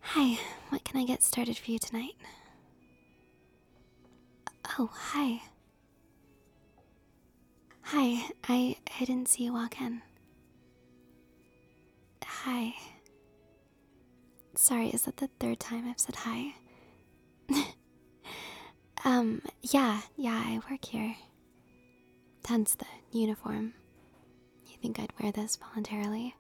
Hi, what can I get started for you tonight? Oh, hi. Hi, I didn't see you walk in. Hi. Sorry, is that the third time I've said hi? Yeah, I work here. Hence the uniform. You think I'd wear this voluntarily?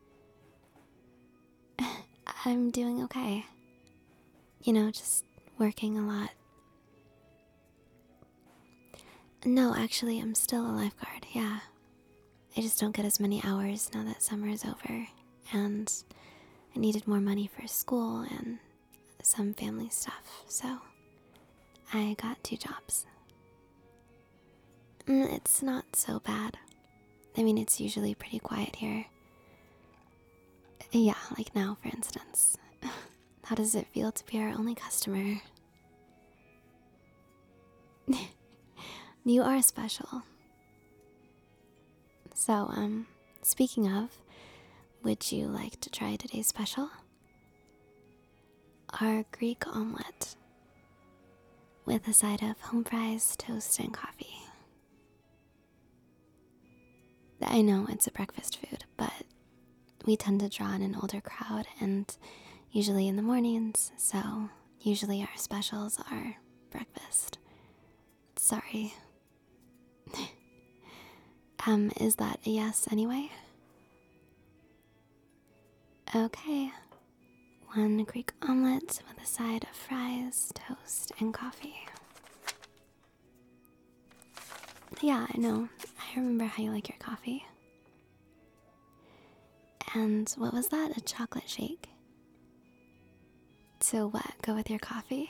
I'm doing okay. Just working a lot. No, actually, I'm still a lifeguard, yeah. I just don't get as many hours now that summer is over, and I needed more money for school and some family stuff, so I got two jobs. It's not so bad. I mean, it's usually pretty quiet here. Yeah, like now, for instance. How does it feel to be our only customer? You are special. So, speaking of, would you like to try today's special? Our Greek omelet with a side of home fries, toast, and coffee. I know it's a breakfast food, but we tend to draw in an older crowd and usually in the mornings, so usually our specials are breakfast. Sorry. Is that a yes anyway? Okay. One Greek omelet with a side of fries, toast, and coffee. Yeah, I know. I remember how you like your coffee. And what was that? A chocolate shake? So what? Go with your coffee?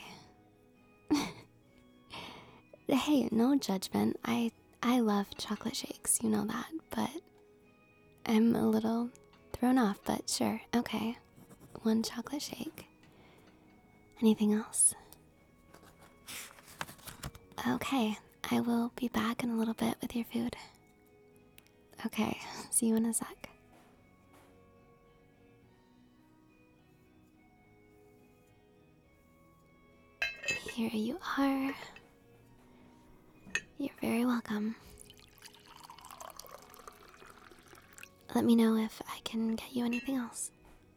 Hey, no judgment. I love chocolate shakes, you know that, but I'm a little thrown off, but sure, okay. One chocolate shake. Anything else? Okay, I will be back in a little bit with your food. Okay, see you in a sec. Here you are. You're very welcome. Let me know if I can get you anything else.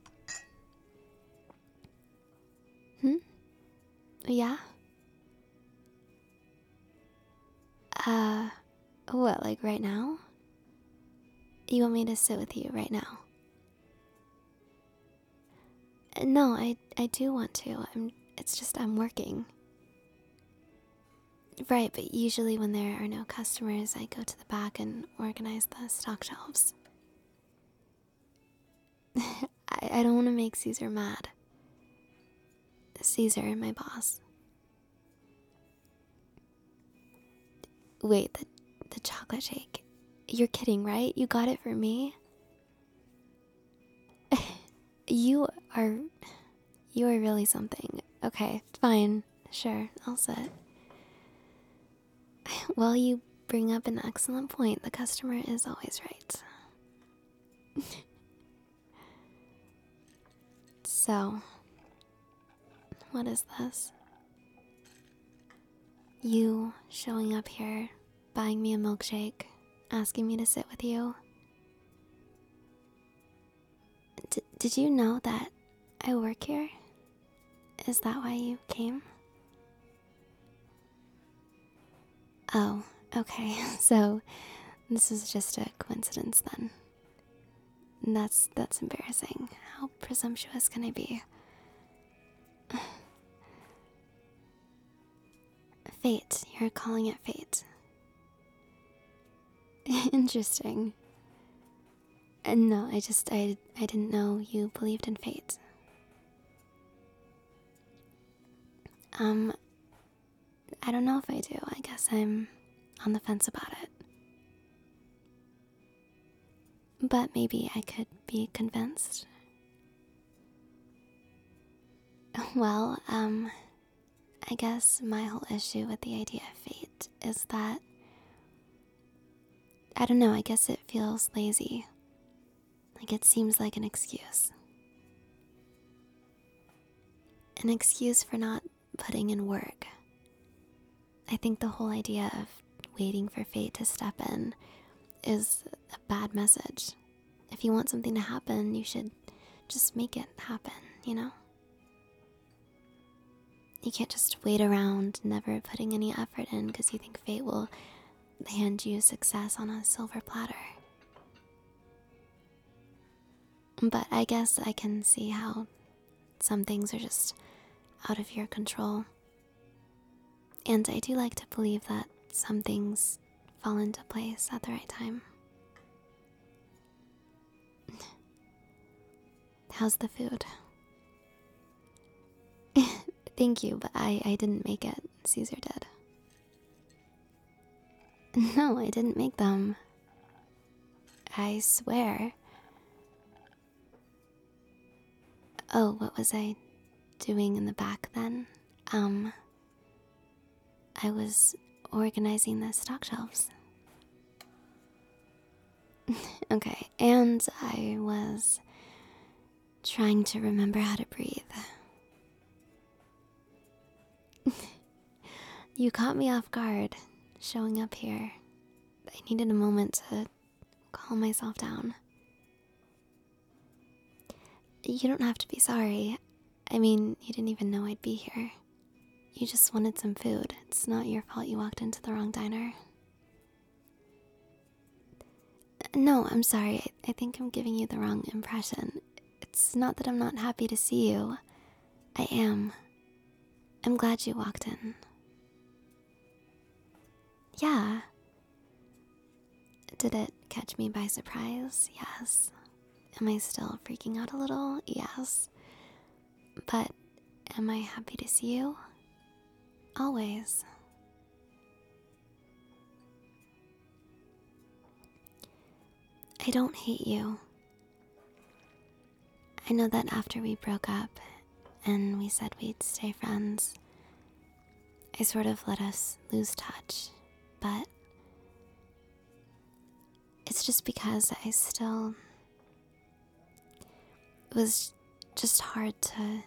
Hmm? Yeah? Uh, what, like right now? You want me to sit with you right now? No, I do want to. It's just I'm working. Right, but usually when there are no customers, I go to the back and organize the stock shelves. I don't want to make Caesar mad. Caesar, my boss. Wait, the chocolate shake. You're kidding, right? You got it for me? You are you are really something. Okay, fine. Sure, I'll sit. Well, you bring up an excellent point. The customer is always right. So, what is this? You showing up here, buying me a milkshake, asking me to sit with you. Did you know that I work here? Is that why you came? Oh, okay. So, this is just a coincidence then. That's embarrassing. How presumptuous can I be? Fate. You're calling it fate. Interesting. And no, I didn't know you believed in fate. Um, I don't know if I do. I guess I'm on the fence about it. But maybe I could be convinced. Well, I guess my whole issue with the idea of fate is that I don't know, I guess it feels lazy. Like it seems like an excuse. an excuse for not putting in work. I think the whole idea of waiting for fate to step in is a bad message. If you want something to happen, you should just make it happen, you know? You can't just wait around, never putting any effort in because you think fate will hand you success on a silver platter. But I guess I can see how some things are just out of your control. And I do like to believe that some things fall into place at the right time. How's the food? Thank you, but I didn't make it. Caesar did. No, I didn't make them. I swear. Oh, what was I doing in the back then? I was organizing the stock shelves. Okay, and I was trying to remember how to breathe. You caught me off guard showing up here. I needed a moment to calm myself down. You don't have to be sorry. I mean, you didn't even know I'd be here. You just wanted some food. It's not your fault you walked into the wrong diner. No, I'm sorry. I think I'm giving you the wrong impression. It's not that I'm not happy to see you. I am. I'm glad you walked in. Yeah. Did it catch me by surprise? Yes. Am I still freaking out a little? Yes. But am I happy to see you? Always. I don't hate you. I know that after we broke up and we said we'd stay friends, I sort of let us lose touch, but it's just because it was just hard to,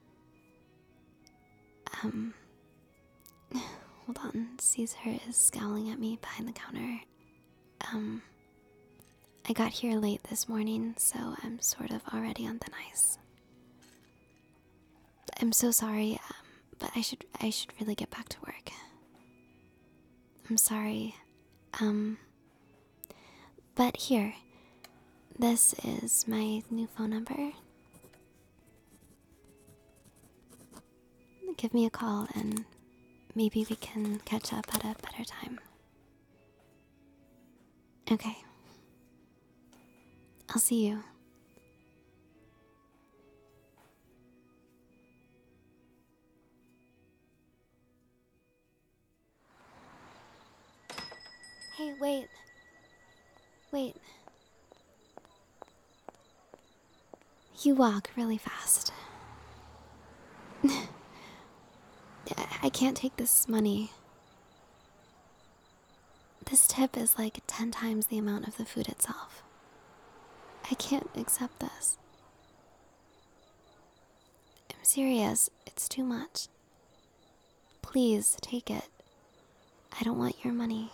hold on, Caesar is scowling at me behind the counter. I got here late this morning, so I'm sort of already on thin ice. I'm so sorry, but I should really get back to work. I'm sorry. But here, this is my new phone number. Give me a call and maybe we can catch up at a better time. Okay. I'll see you. Hey, wait. Wait. You walk really fast. I can't take this money. This tip is like 10 times the amount of the food itself. I can't accept this. I'm serious. It's too much. Please, take it. I don't want your money.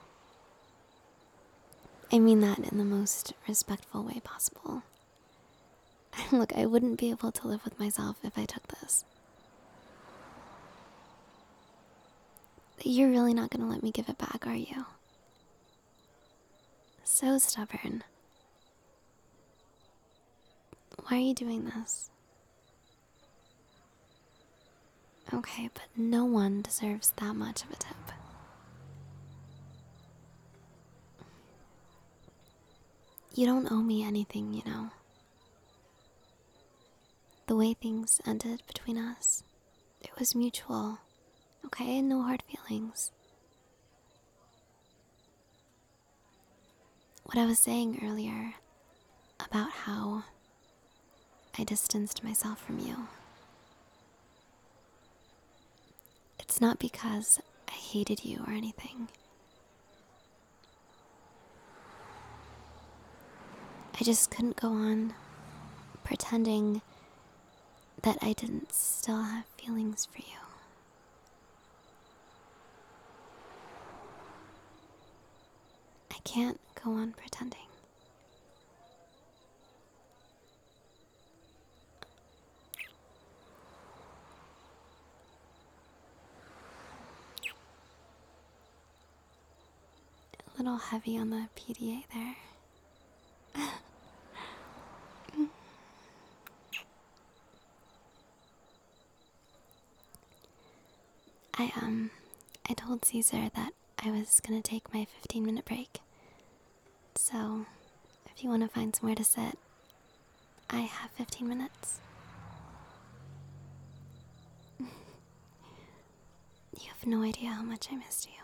I mean that in the most respectful way possible. Look, I wouldn't be able to live with myself if I took this. You're really not gonna let me give it back, are you? So stubborn. Why are you doing this? Okay, but no one deserves that much of a tip. You don't owe me anything, you know. The way things ended between us, it was mutual, okay? No hard feelings. What I was saying earlier about how I distanced myself from you, it's not because I hated you or anything. I just couldn't go on pretending that I didn't still have feelings for you. I can't go on pretending. A little heavy on the PDA there. I told Caesar that I was gonna take my 15-minute break. So, if you want to find somewhere to sit, I have 15 minutes. You have no idea how much I missed you.